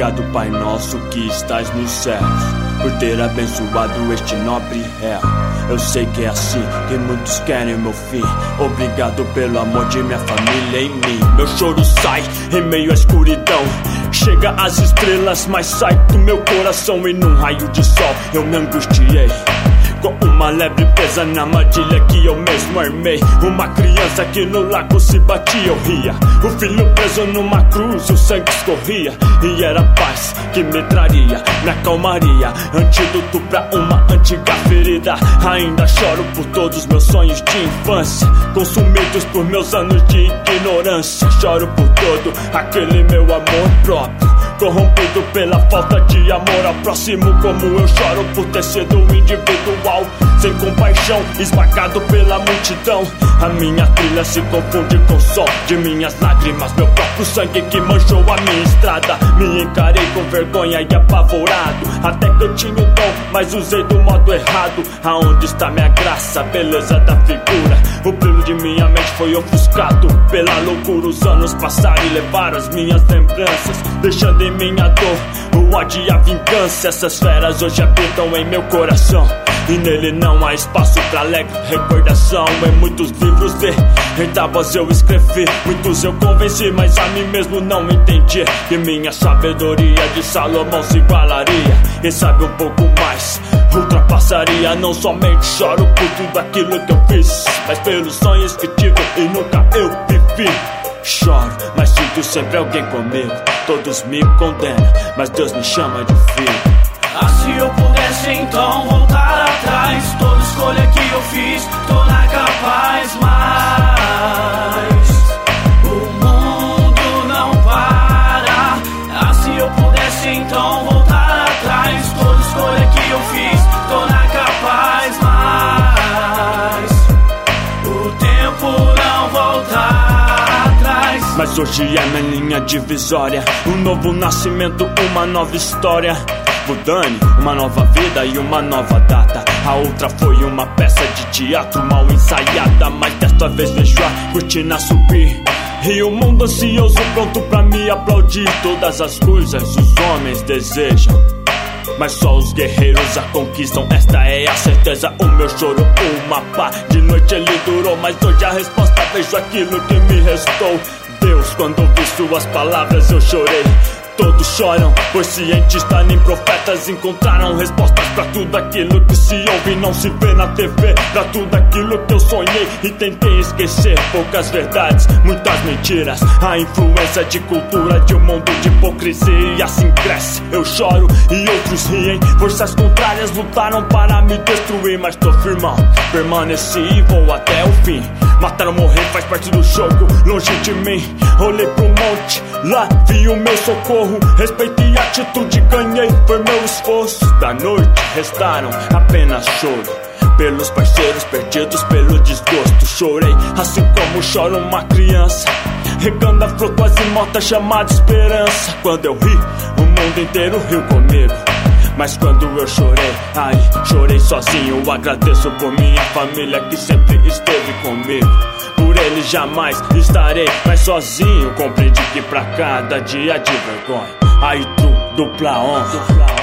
Obrigado, Pai nosso que estás nos céus, por ter abençoado este nobre réu. Eu sei que é assim que muitos querem meu fim. Obrigado pelo amor de minha família em mim. Meu choro sai em meio à escuridão, chega às estrelas, mas sai do meu coração. E num raio de sol eu me angustiei, com uma lebre presa na armadilha que eu mesmo armei. Uma criança que no lago se batia, eu ria. O filho preso numa cruz, o sangue escorria. E era paz que me traria, na calmaria, antídoto pra uma antiga ferida. Ainda choro por todos meus sonhos de infância, consumidos por meus anos de ignorância. Choro por todo aquele meu amor próprio, corrompido pela falta de amor ao próximo. Como eu choro por ter sido individual, sem compaixão, esmagado pela multidão. A minha trilha se confunde com o som de minhas lágrimas, meu próprio sangue que manchou a minha estrada. Me encarei com vergonha e apavorado, até que eu tinha o dom, mas usei do modo errado. Aonde está minha graça, beleza da figura? O brilho de minha mente foi ofuscado pela loucura. Os anos passaram e levaram as minhas lembranças, deixando em minha dor o ódio e a vingança. Essas feras hoje habitam em meu coração, e nele não há espaço pra alegre recordação. Em muitos livros em tábuas eu escrevi, muitos eu convenci, mas a mim mesmo não entendi que minha sabedoria de Salomão se igualaria. Quem sabe um pouco mais ultrapassaria. Não somente choro por tudo aquilo que eu fiz, mas pelos sonhos que tive e nunca eu vivi. Choro, mas sinto sempre alguém comigo. Todos me condenam, mas Deus me chama de filho. Ah, se eu pudesse então voltar atrás, toda escolha que eu fiz, tornar capaz. Mas o mundo não para. Ah, se eu pudesse então voltar atrás, toda escolha que eu fiz, tornar capaz. Mas o tempo não volta atrás. Mas hoje é minha linha divisória, um novo nascimento, uma nova história. Dani, uma nova vida e uma nova data. A outra foi uma peça de teatro mal ensaiada, mas desta vez vejo a cortina subir e o mundo ansioso pronto pra me aplaudir. Todas as coisas os homens desejam, mas só os guerreiros a conquistam. Esta é a certeza, o meu choro uma pá de noite ele durou, mas hoje a resposta vejo aquilo que me restou. Deus, quando ouvi suas palavras eu chorei. Todos choram, pois cientistas nem profetas encontraram respostas pra tudo aquilo que se ouve e não se vê na TV. Pra tudo aquilo que eu sonhei e tentei esquecer. Poucas verdades, muitas mentiras, a influência de cultura de um mundo de hipocrisia. E assim cresce, eu choro e outros riem. Forças contrárias lutaram para me destruir, mas tô firmão, permaneci e vou até o fim. Matar ou morrer faz parte do jogo, longe de mim. Olhei pro monte, lá vi o meu socorro. Respeitei a atitude, ganhei, foi meu esforço. Da noite restaram apenas choro pelos parceiros perdidos, pelo desgosto. Chorei assim como chora uma criança, regando a flor quase morta chamada esperança. Quando eu ri, o mundo inteiro riu comigo, mas quando eu chorei, ai, chorei sozinho. Eu agradeço por minha família que sempre esteve comigo. Por eles jamais estarei mais sozinho. Compreendi que pra cada dia de vergonha, aí tu dupla honra.